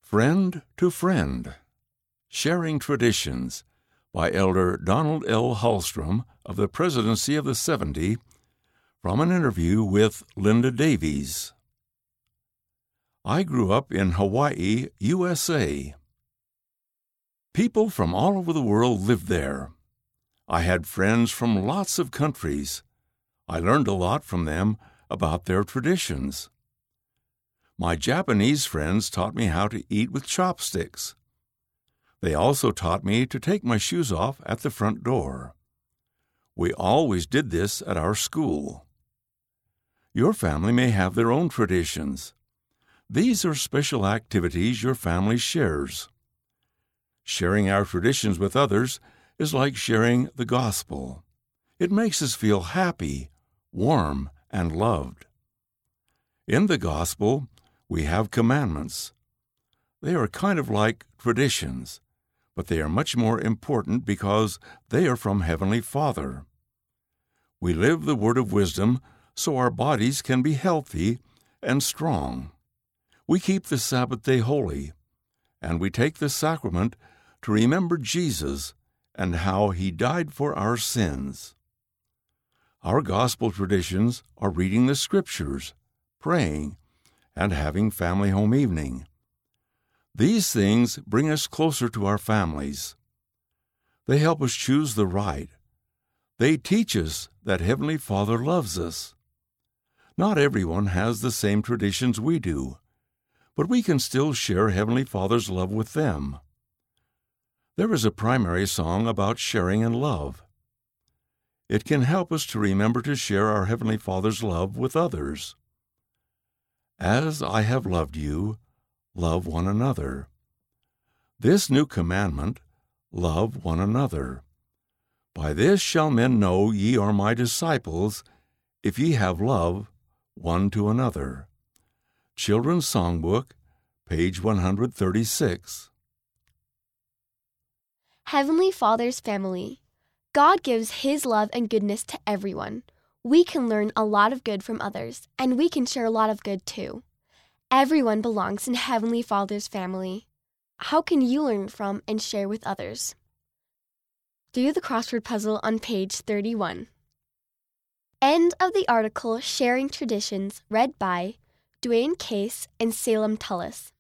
Friend to Friend, Sharing Traditions by Elder Donald L. Hallstrom of the Presidency of the 70, from an interview with Linda Davies. I grew up in Hawaii, USA. People from all over the world lived there. I had friends from lots of countries. I learned a lot from them about their traditions. My Japanese friends taught me how to eat with chopsticks. They also taught me to take my shoes off at the front door. We always did this at our school. Your family may have their own traditions. These are special activities your family shares. Sharing our traditions with others is like sharing the gospel. It makes us feel happy, warm, and loved. In the gospel, we have commandments. They are kind of like traditions, but they are much more important because they are from Heavenly Father. We live the word of wisdom so our bodies can be healthy and strong. We keep the Sabbath day holy, and we take the sacrament to remember Jesus and how He died for our sins. Our gospel traditions are reading the Scriptures, praying, and having family home evening. These things bring us closer to our families. They help us choose the right. They teach us that Heavenly Father loves us. Not everyone has the same traditions we do, but we can still share Heavenly Father's love with them. There is a primary song about sharing and love. It can help us to remember to share our Heavenly Father's love with others. As I have loved you, love one another. This new commandment, love one another. By this shall men know ye are my disciples, if ye have love one to another. Children's Songbook, page 136. Heavenly Father's Family. God gives His love and goodness to everyone. We can learn a lot of good from others, and we can share a lot of good too. Everyone belongs in Heavenly Father's family. How can you learn from and share with others? Do the crossword puzzle on page 31. End of the article Sharing Traditions, read by Duane Case and Salem Tullis.